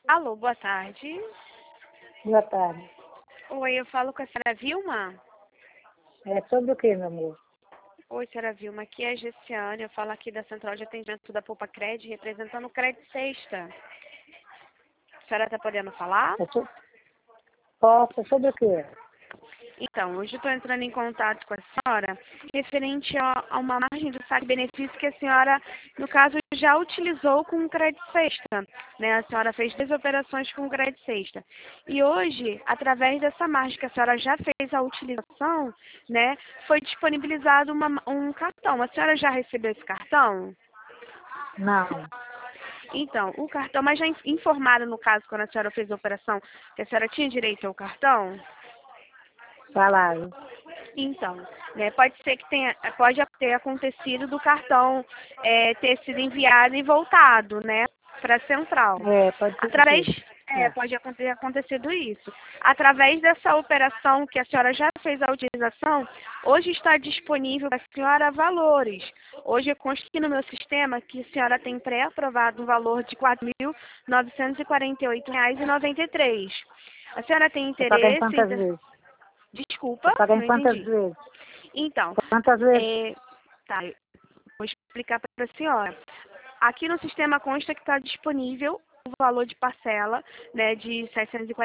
Alô, boa tarde. Boa tarde. Oi, eu falo com a senhora Vilma. É sobre o que, meu amor? Oi, senhora Vilma, aqui é a Gessiane, eu falo aqui da Central de Atendimento da Poupa Cred, representando o Cred Sexta. A senhora está podendo falar? Posso, sobre o quê? Então, hoje eu estou entrando em contato com a senhora referente a uma margem do saque benefício que a senhora, no caso, já utilizou com o Cred Sexta, né? A senhora fez 2 operações com o Cred Sexta. E hoje, através dessa margem que a senhora já fez a utilização, né, foi disponibilizado um cartão. A senhora já recebeu esse cartão? Não, Então, o cartão, mas já informaram no caso, quando a senhora fez a operação, que a senhora tinha direito ao cartão? falaram. Então, né, pode ser que pode ter acontecido do cartão ter sido enviado e voltado, né, para a central. É, pode ter Através, sido. É. pode ter acontecido isso. Através dessa operação que a senhora já fez a utilização, hoje está disponível para a senhora valores. Hoje eu consto aqui no meu sistema que a senhora tem pré-aprovado um valor de R$ 4.948,93. A senhora tem Eu pagar em interesse quantas vezes? Desculpa, Eu pagar em não quantas entendi. vezes? Então, Quantas vezes? tá, eu vou explicar para a senhora. Aqui no sistema consta que está disponível o valor de parcela, né, de R$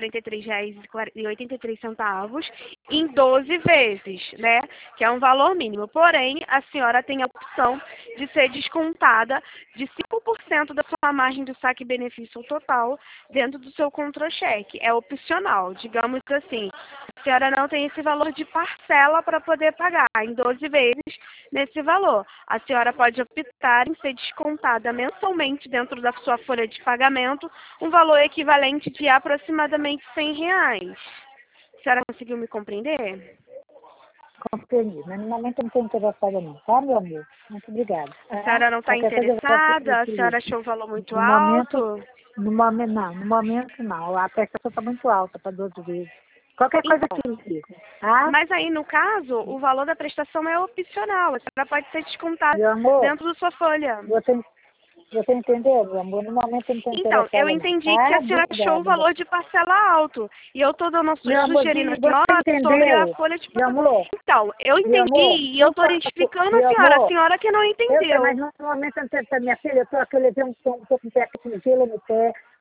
643,83 em 12 vezes, né, que é um valor mínimo. Porém, a senhora tem a opção de ser descontada de 5% da sua margem do saque benefício total dentro do seu contra-cheque. É opcional, digamos assim. A senhora não tem esse valor de parcela para poder pagar em 12 vezes nesse valor. A senhora pode optar em ser descontada mensalmente dentro da sua folha de pagamento um valor equivalente de aproximadamente R$ 100. A senhora conseguiu me compreender? Compreendi, mas no momento eu não estou interessada não, tá, meu amor? Muito obrigada, A tá? senhora não está Qualquer coisa eu interessada? A te senhora ligo. achou o valor muito No momento, alto? no momento não. A prestação está muito alta para 12 vezes. Qualquer coisa Então, que eu ligo, tá? mas aí no caso, o valor da prestação é opcional. A senhora pode ser descontada Meu amor, dentro da sua folha. você entendeu, meu amor? No momento eu não estou Então, eu interessada não, entendi que tá? a senhora achou o Obrigada. valor de parcela alto. E eu estou Meu sugerindo amorzinho, você nota sobre a entendeu? folha de Meu pagamento. amor, Então, eu meu entendi amor, e eu por estou favor, explicando meu a amor, senhora que não eu sei, mas entendeu. no momento eu não tenho, minha filha, eu estou aqui, eu levei um tom, estou com o pé aqui com gelo no pé,